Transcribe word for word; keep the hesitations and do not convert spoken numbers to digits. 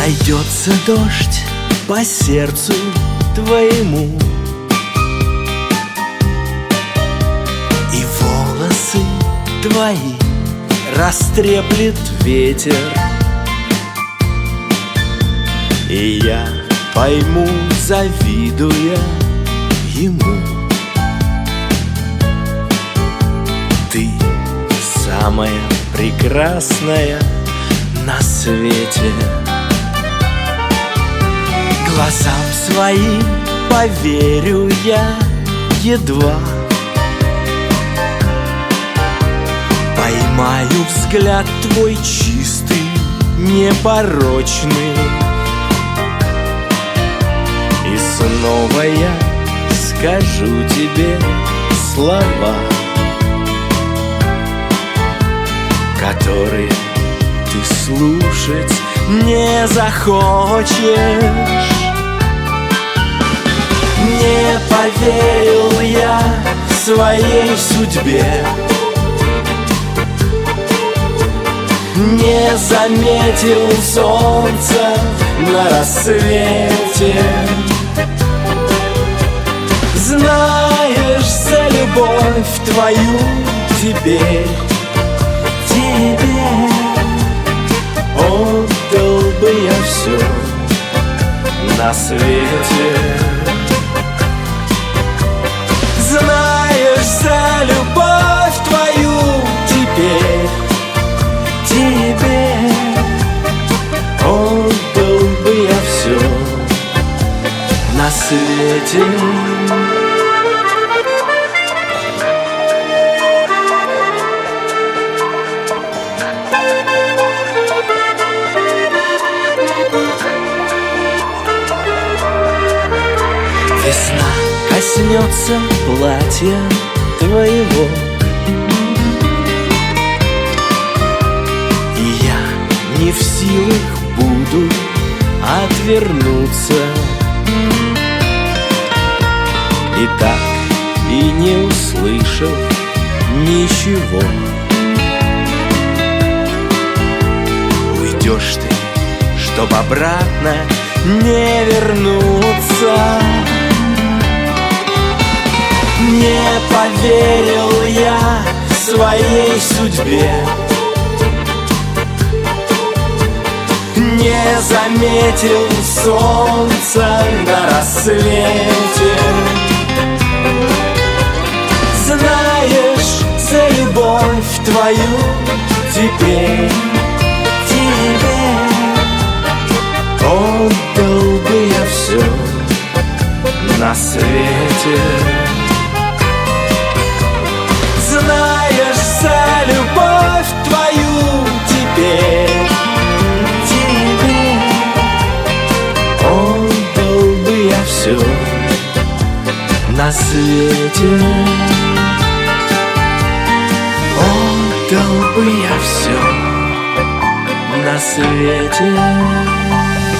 Пройдется дождь по сердцу твоему, и волосы твои растреплет ветер, и я пойму, завидуя ему. Ты самая прекрасная на свете. Глазам своим поверю я едва, поймаю взгляд твой чистый, непорочный, и снова я скажу тебе слова, которые ты слушать не захочешь. Не поверил я своей судьбе, не заметил солнца на рассвете. Знаешь, за любовь твою теперь, тебе отдал бы я все на свете. Знаешь, за любовь твою теперь, тебе отдал бы я все на свете. Весна коснется платья твоего, и я не в силах буду отвернуться. И так и не услышав ничего, уйдешь ты, чтоб обратно не вернуться. Не поверил я своей судьбе, не заметил солнца на рассвете. Знаешь, за любовь твою теперь, тебе отдал бы я все на свете. Знаешь, за любовь твою теперь, тебе отдал бы я все на свете. Отдал бы я все на свете.